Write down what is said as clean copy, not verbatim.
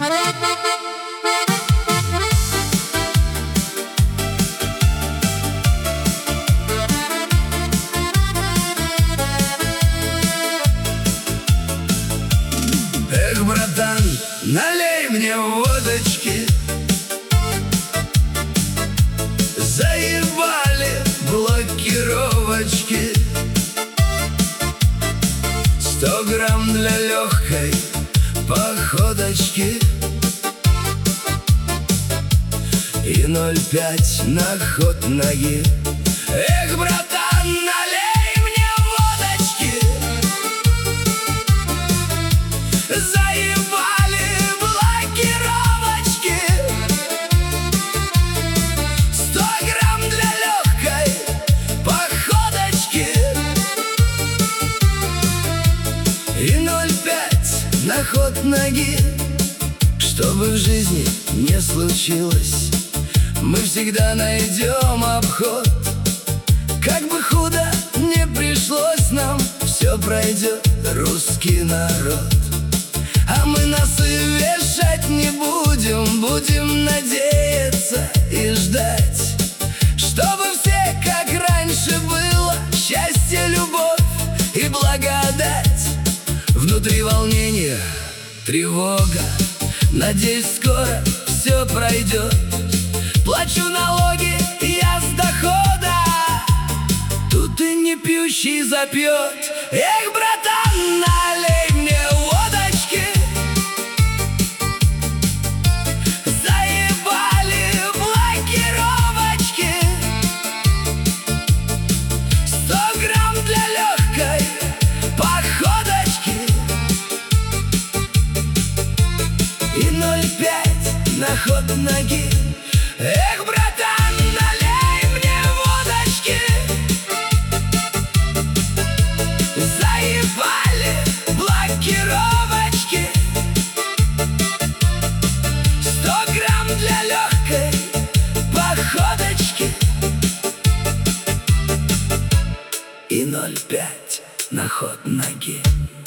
Эх, братан, налей мне водочки. Заебали блокировочки. 100 грамм для легкой походочки и 0,5 на ход ноги. Эх, братан, налей мне водочки. Заебали блокировочки. 100 грамм для легкой походочки и 0,5 на ход ноги. Что бы в жизни не случилось, мы всегда найдем обход. Как бы худо не пришлось нам, все пройдет, русский народ. А мы носы вешать не будем, будем надеяться и ждать, чтобы все как раньше было, счастье, любовь и благодать. Внутри волнение, тревога, надеюсь, скоро все пройдет. Плачу налоги я с дохода, тут и не пьющий запьет. Эх, братан, налей мне водочки. Заебали блокировочки. 100 грамм для легкой походочки и 0,5 на ход ноги. Эх, братан, налей мне водочки. Заебали блокировочки. 100 грамм для легкой походочки и 0,5 на ход ноги.